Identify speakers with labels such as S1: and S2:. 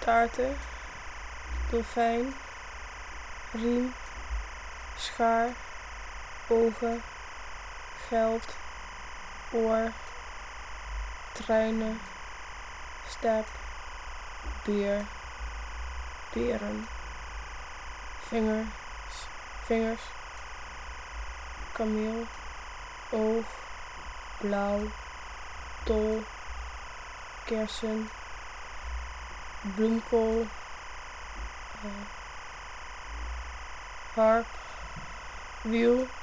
S1: taarten, dolfijn, riem, schaar, ogen, geld, oor, treinen, step, beer, peren, vingers, kameel, oog, blauw, tol, kersen, bloemkool, harp, wiel,